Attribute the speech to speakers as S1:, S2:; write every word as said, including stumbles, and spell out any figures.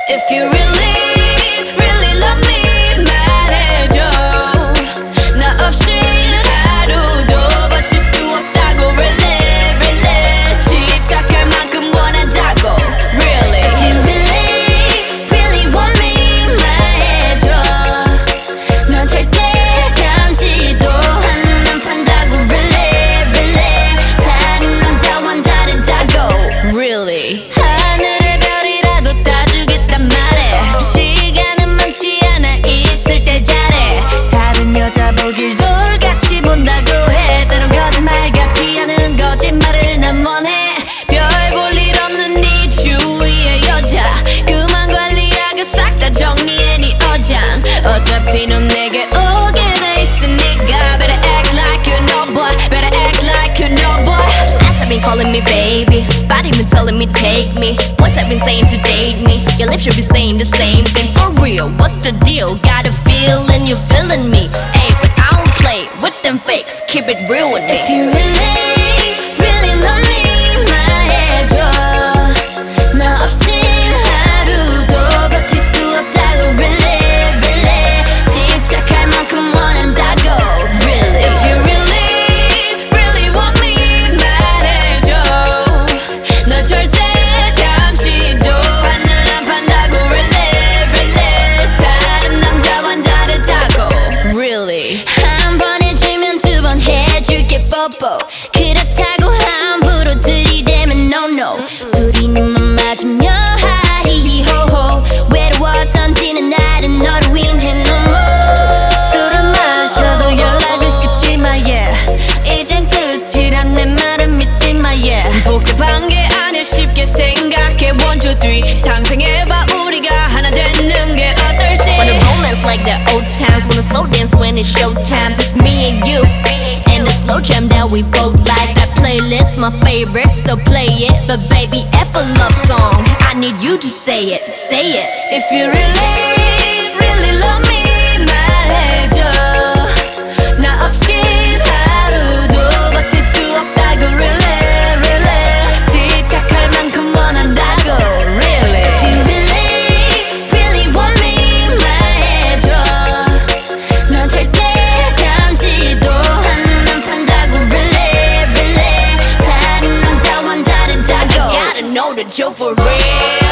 S1: If you really, really love me 말해줘. 나 없이 하루도 버틸 수 없다고. Really, really 집착할 만큼 원한다고. Really. If you really, really want me 말해줘. 넌 절대 잠시도 한눈 안 판다고. Really, really 다른 남자와는 다르다고. Really. 하늘의 별이라도 따주겠단 말해. 시간은 많지 않아 있을 때 잘해. 다른 여자 보길 돌같이 본다고 해. 때론 거짓말 같지 않은 거짓말을 난 원해. 별 볼 일 없는 네 주위의 여자 그만 관리하고 싹 다 정리해 네 어장. 어차피 넌 내게 오게 돼 있으니까 Better act like you know boy. Better act like you know boy.
S2: Ass have been calling me baby, body been telling me take me. Voice have been saying to date me. Your lips should be saying the same thing. For real, what's the deal? Got a feeling you feeling me. Ayy, but I don't play with them fakes. Keep it real with me.
S1: If you really, really love me 말해줘. 나 없인 하루도 버틸 수 없다고. Really, really 집착할 만큼 원한다고. Really. If you really, really want me 말해줘. 너 절대 잠시도 한눈 안 판다고. Really, really 다른 남자와는 다르다고. Really. 한 번 해주면 두 번 해줄게 뽀뽀. 그렇다고 함부로 들이대면 no no. 둘이 눈만 맞으면 하이호호. 외로웠던 지난 날은 너를 위해 no more. 술을 마셔도 연락은 쉽지만 yeah. 이젠 끝이란 내 말은 믿지마 yeah. 복잡한 게 아니야 쉽게 생각해. One two three 상상해봐 우리가 하나 되는 게 어떨지.
S2: Wanna romance like the old times. Wanna slow dance when it's showtime. Just me and you and the slow jam that we both like. That playlist my favorite, so play it. But baby, F a love song, I need you to say it, say it.
S1: If you really, really love me 말해줘. 나 없인 하루도 버틸 수 없다고. Really, really 집착할 만큼 원한다고. Really. If you really, really want me 말해줘. 넌 절대 잠시도 한눈 안 판다고. Really, really 다른 남자와는 다르다고.
S2: Gotta know that you're for real.